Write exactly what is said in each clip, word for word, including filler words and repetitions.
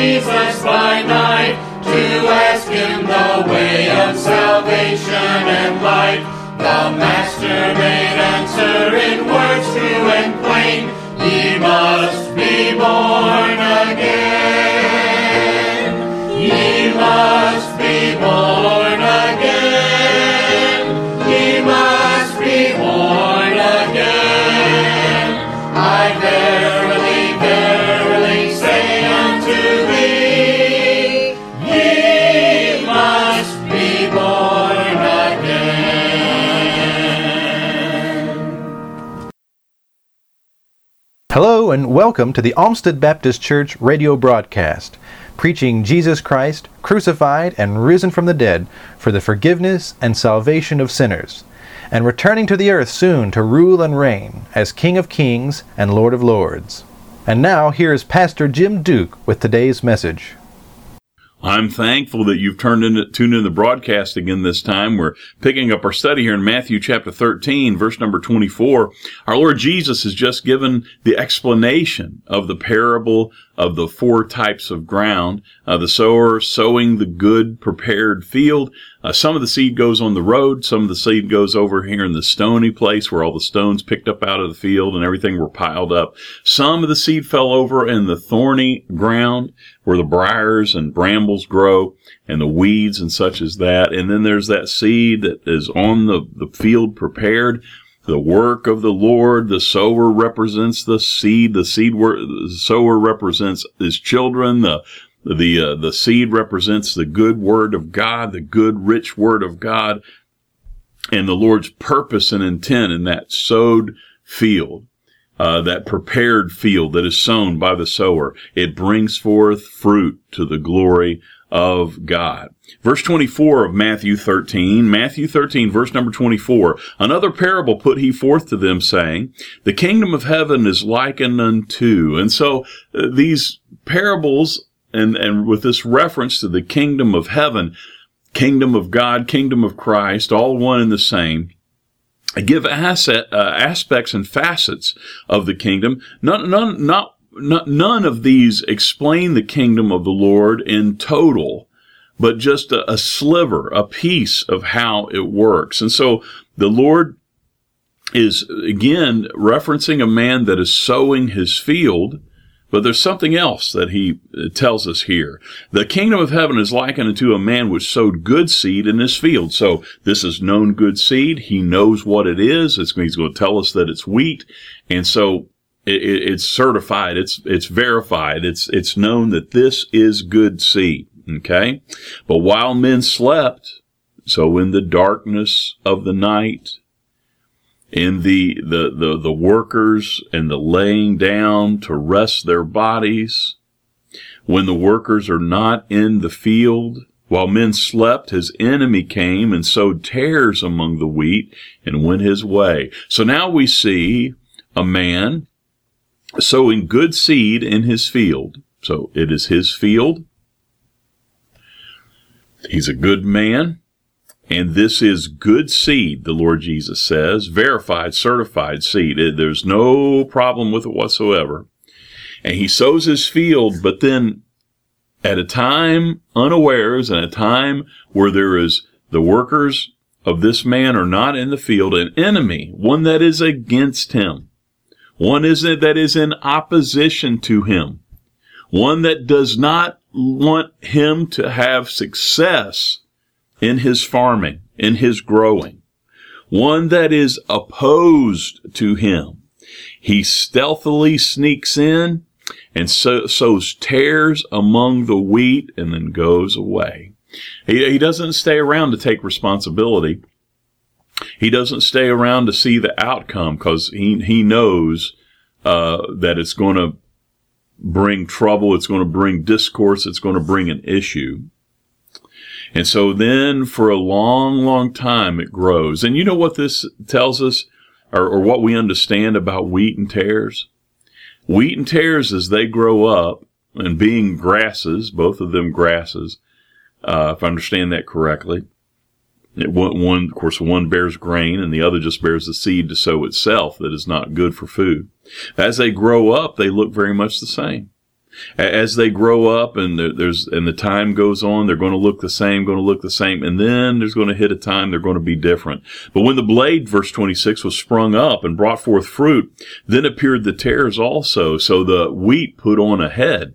Jesus by night, to ask him the way of salvation and light. The Master made answer in words true and plain, ye must be born again. Ye must be born again. Ye must be born again. I verily, verily say unto thee, ye must be born again. Hello and welcome to the Olmsted Baptist Church radio broadcast, preaching Jesus Christ, crucified and risen from the dead for the forgiveness and salvation of sinners, and returning to the earth soon to rule and reign as King of Kings and Lord of Lords. And now here is Pastor Jim Duke with today's message. I'm thankful that you've turned in, tuned in the broadcast again this time. We're picking up our study here in Matthew chapter thirteen, verse number twenty-four. Our Lord Jesus has just given the explanation of the parable of the four types of ground. Uh, the sower sowing the good prepared field. Uh, some of the seed goes on the road. Some of the seed goes over here in the stony place where all the stones picked up out of the field and everything were piled up. Some of the seed fell over in the thorny ground where the briars and brambles grow and the weeds and such as that. And then there's that seed that is on the, the field prepared. The work of the Lord, the sower represents the seed. The seed work, the sower represents his children. The the uh, the seed represents the good word of God, the good rich word of God, and the Lord's purpose and intent in that sowed field, uh, that prepared field that is sown by the sower. It brings forth fruit to the glory of God. Verse twenty-four of Matthew thirteen, Matthew thirteen, verse number twenty-four, another parable put he forth to them, saying, the kingdom of heaven is likened unto. And so uh, these parables, and, and with this reference to the kingdom of heaven, kingdom of God, kingdom of Christ, all one and the same, give asset, uh, aspects and facets of the kingdom. None, none, not None of these explain the kingdom of the Lord in total, but just a, a sliver, a piece of how it works. And so the Lord is, again, referencing a man that is sowing his field, but there's something else that he tells us here. The kingdom of heaven is likened unto a man which sowed good seed in his field. So this is known good seed. He knows what it is. It's, he's going to tell us that it's wheat. And so It, it, it's certified, it's it's verified, it's it's known that this is good seed, okay? But while men slept, so in the darkness of the night, in the, the, the, the workers and the laying down to rest their bodies, when the workers are not in the field, while men slept, his enemy came and sowed tares among the wheat and went his way. So now we see a man sowing good seed in his field. So it is his field. He's a good man. And this is good seed, the Lord Jesus says. Verified, certified seed. There's no problem with it whatsoever. And he sows his field, but then at a time unawares, and a time where there is the workers of this man are not in the field, an enemy, one that is against him. One is that is in opposition to him. One that does not want him to have success in his farming, in his growing. One that is opposed to him. He stealthily sneaks in and so, sows tares among the wheat and then goes away. He, he doesn't stay around to take responsibility. He doesn't stay around to see the outcome because he, he knows uh, that it's going to bring trouble, it's going to bring discourse, it's going to bring an issue. And so then for a long, long time it grows. And you know what this tells us, or, or what we understand about wheat and tares? Wheat and tares, as they grow up, and being grasses, both of them grasses, uh, if I understand that correctly, It, one, one, of course, one bears grain and the other just bears the seed to sow itself that is not good for food. As they grow up, they look very much the same. As they grow up and there's and the time goes on, they're going to look the same, going to look the same, and then there's going to hit a time they're going to be different. But when the blade, verse twenty-six, was sprung up and brought forth fruit, then appeared the tares also. So the wheat put on a head,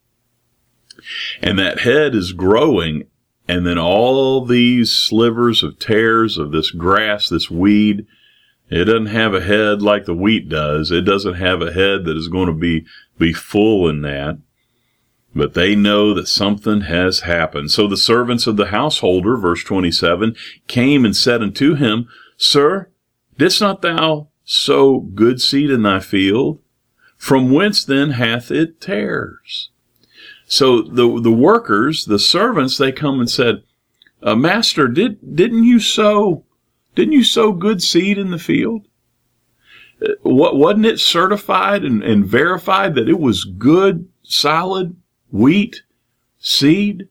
and that head is growing, and then all these slivers of tares of this grass, this weed, it doesn't have a head like the wheat does. It doesn't have a head that is going to be be full in that, but they know that something has happened. So the servants of the householder, verse twenty-seven, came and said unto him, Sir, didst not thou sow good seed in thy field? From whence then hath it tares? So the the workers, the servants, they come and said, uh, Master, did didn't you sow didn't you sow good seed in the field? What, wasn't it certified and, and verified that it was good, solid wheat seed?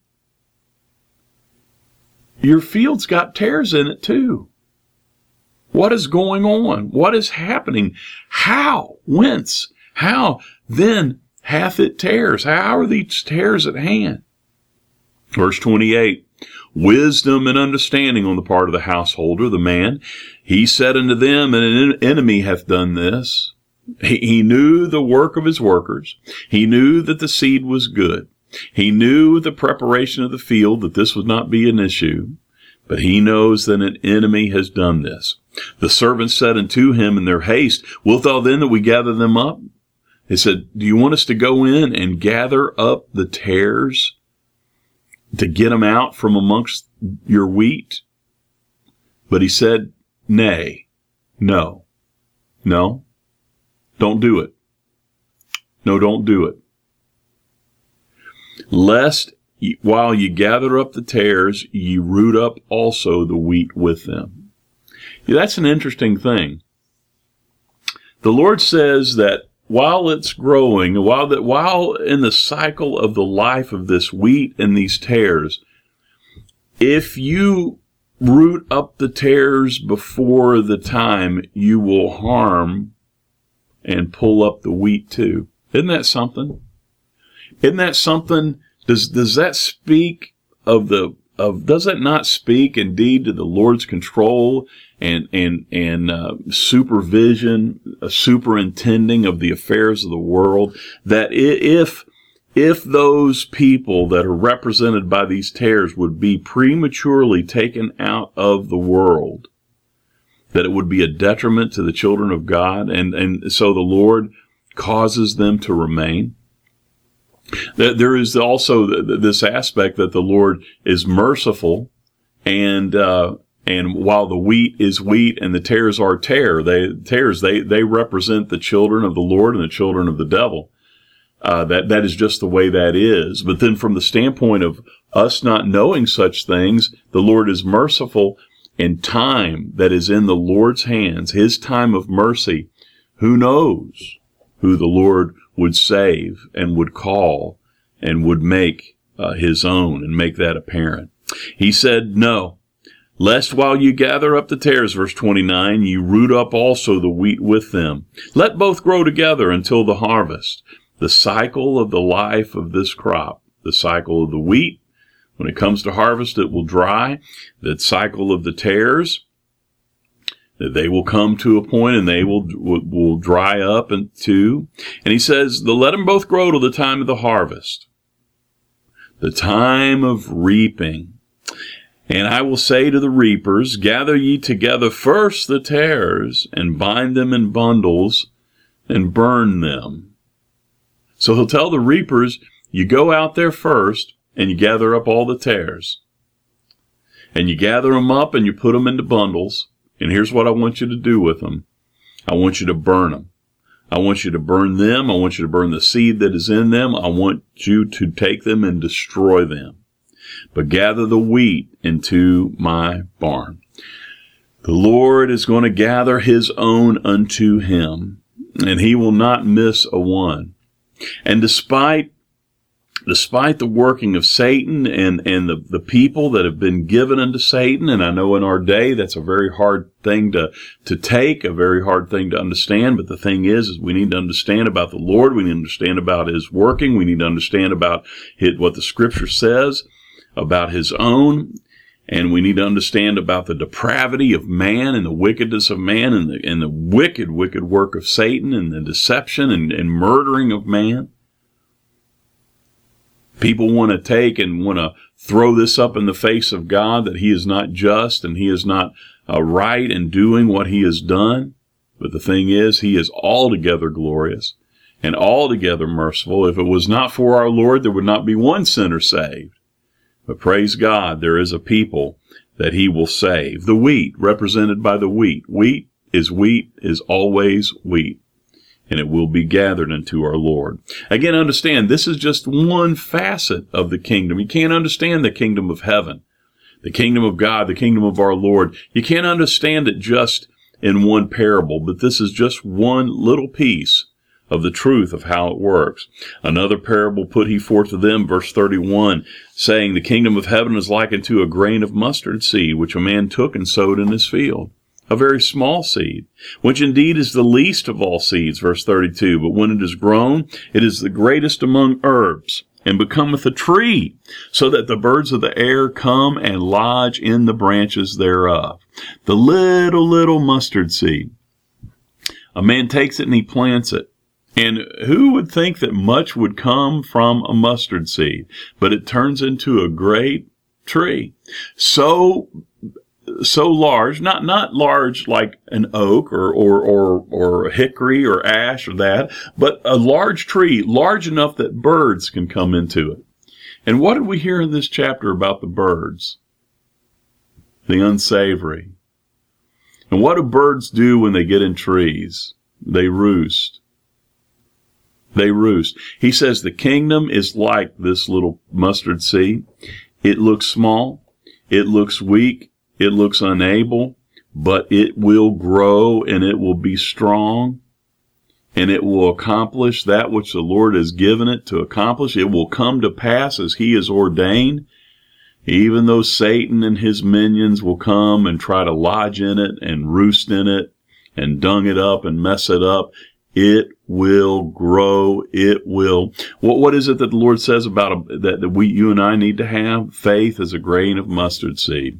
Your field's got tares in it too. What is going on? What is happening? How? Whence? How then hath it tares? How are these tares at hand? Verse twenty-eight. Wisdom and understanding on the part of the householder, the man, he said unto them, an enemy hath done this. He, he knew the work of his workers. He knew that the seed was good. He knew the preparation of the field, that this would not be an issue. But he knows that an enemy has done this. The servants said unto him in their haste, Wilt thou then that we gather them up? They said, Do you want us to go in and gather up the tares, to get them out from amongst your wheat? But he said, Nay, no, no, don't do it. No, don't do it. Lest while you gather up the tares, ye root up also the wheat with them. Yeah, that's an interesting thing. The Lord says that while it's growing, while that while in the cycle of the life of this wheat and these tares, if you root up the tares before the time, you will harm and pull up the wheat too. Isn't that something? Isn't that something? Does does that speak of the of? Does that not speak indeed to the Lord's control and and and uh, supervision, uh, superintending of the affairs of the world? That if if those people that are represented by these tares would be prematurely taken out of the world, that it would be a detriment to the children of God, and and so the Lord causes them to remain. There is also this aspect that the Lord is merciful, and uh, and while the wheat is wheat and the tares are tare, they tares they they represent the children of the Lord and the children of the devil. Uh, that that is just the way that is. But then, from the standpoint of us not knowing such things, the Lord is merciful, and time that is in the Lord's hands, His time of mercy, who knows who the Lord would save and would call and would make uh, His own and make that apparent. He said, No, lest while you gather up the tares, verse twenty-nine, you root up also the wheat with them. Let both grow together until the harvest. The cycle of the life of this crop, the cycle of the wheat, when it comes to harvest, it will dry. The cycle of the tares, that they will come to a point and they will, will will dry up and too. And he says, the, let them both grow till the time of the harvest, the time of reaping. And I will say to the reapers, gather ye together first the tares, and bind them in bundles, and burn them. So he'll tell the reapers, you go out there first, and you gather up all the tares. And you gather them up, and you put them into bundles. And here's what I want you to do with them. I want you to burn them. I want you to burn them. I want you to burn the seed that is in them. I want you to take them and destroy them. But gather the wheat into my barn. The Lord is going to gather His own unto Him, and He will not miss a one. And despite Despite the working of Satan and, and the, the people that have been given unto Satan, and I know in our day that's a very hard thing to, to take, a very hard thing to understand. But the thing is, is we need to understand about the Lord. We need to understand about His working. We need to understand about his, what the Scripture says about His own. And we need to understand about the depravity of man and the wickedness of man and the, and the wicked, wicked work of Satan and the deception and, and murdering of man. People want to take and want to throw this up in the face of God, that He is not just and He is not uh, right in doing what He has done. But the thing is, He is altogether glorious and altogether merciful. If it was not for our Lord, there would not be one sinner saved. But praise God, there is a people that He will save. The wheat, represented by the wheat. Wheat is wheat, is always wheat. And it will be gathered unto our Lord. Again, understand, this is just one facet of the kingdom. You can't understand the kingdom of heaven, the kingdom of God, the kingdom of our Lord. You can't understand it just in one parable, but this is just one little piece of the truth of how it works. Another parable put He forth to them, verse thirty-one, saying, the kingdom of heaven is likened to a grain of mustard seed, which a man took and sowed in his field. A very small seed, which indeed is the least of all seeds, verse thirty-two. But when it is grown, it is the greatest among herbs, and becometh a tree, so that the birds of the air come and lodge in the branches thereof. The little, little mustard seed. A man takes it and he plants it. And who would think that much would come from a mustard seed? But it turns into a great tree. So, so large, not, not large like an oak or, or, or, or a hickory or ash or that, but a large tree, large enough that birds can come into it. And what did we hear in this chapter about the birds? The unsavory. And what do birds do when they get in trees? They roost. They roost. He says the kingdom is like this little mustard seed. It looks small. It looks weak. It looks unable, but it will grow and it will be strong and it will accomplish that which the Lord has given it to accomplish. It will come to pass as He has ordained, even though Satan and his minions will come and try to lodge in it and roost in it and dung it up and mess it up. It will grow. It will. What, what is it that the Lord says about a, that, that we, you and I need to have? Faith is a grain of mustard seed.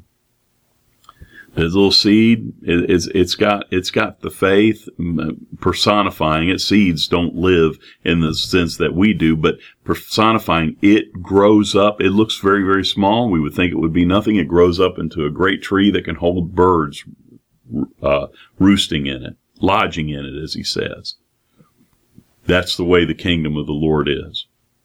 This little seed, it, it's, it's got, it's got the faith personifying it. Seeds don't live in the sense that we do, but personifying it grows up. It looks very, very small. We would think it would be nothing. It grows up into a great tree that can hold birds, uh, roosting in it, lodging in it, as He says. That's the way the kingdom of the Lord is.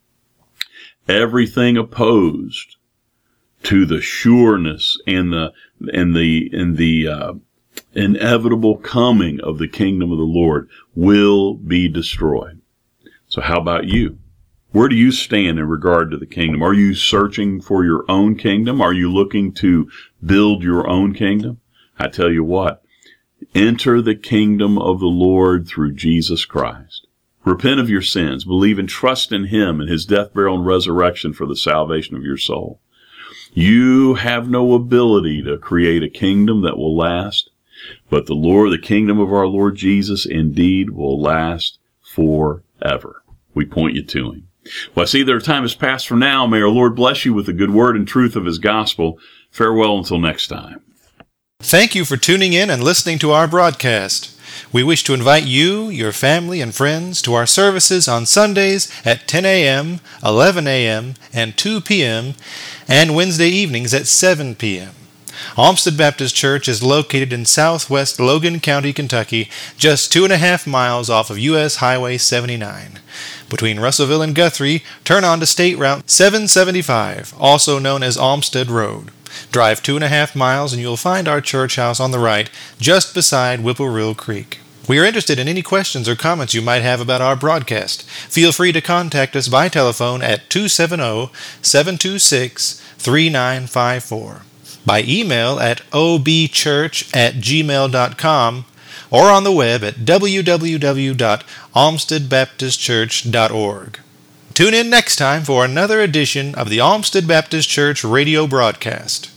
Everything opposed to the sureness and the and the and the uh, inevitable coming of the kingdom of the Lord will be destroyed. So how about you? Where do you stand in regard to the kingdom? Are you searching for your own kingdom? Are you looking to build your own kingdom? I tell you what, enter the kingdom of the Lord through Jesus Christ. Repent of your sins. Believe and trust in Him and His death, burial, and resurrection for the salvation of your soul. You have no ability to create a kingdom that will last, but the Lord, the kingdom of our Lord Jesus, indeed will last forever. We point you to Him. Well, I see that our time has passed for now. May our Lord bless you with the good word and truth of His gospel. Farewell until next time. Thank you for tuning in and listening to our broadcast. We wish to invite you, your family, and friends to our services on Sundays at ten a.m., eleven a.m., and two p.m., and Wednesday evenings at seven p.m. Olmsted Baptist Church is located in southwest Logan County, Kentucky, just two and a half miles off of U S Highway seventy-nine. Between Russellville and Guthrie, turn on to State Route seven seventy-five, also known as Olmsted Road. Drive two and a half miles and you'll find our church house on the right, just beside Whippoorwill Creek. We are interested in any questions or comments you might have about our broadcast. Feel free to contact us by telephone at two seven zero, seven two six, three nine five four, by email at o b church at gmail dot com, or on the web at w w w dot olmsted baptist church dot org. Tune in next time for another edition of the Olmsted Baptist Church radio broadcast.